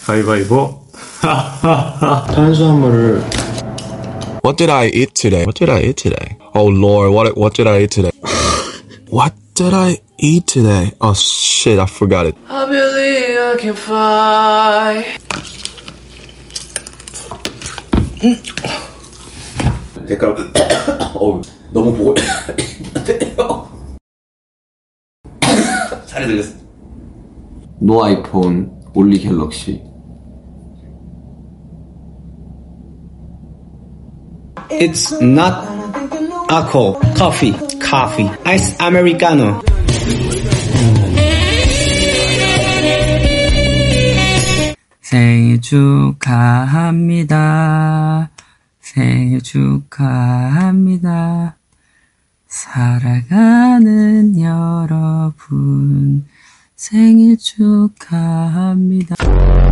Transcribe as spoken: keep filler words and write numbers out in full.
가위바위보. 탄수화물을 What did I eat today? What did I eat today? Oh Lord, what what did I eat today? What did I eat today? Oh shit, I forgot it. I believe I can fly. 색깔 어 너무 보고 살이 들렸어. 노 아이폰 올리 갤럭시. It's not alcohol, coffee, coffee, ice americano. 생일 축하합니다. 생일 축하합니다. 사랑하는 여러분, 생일 축하합니다.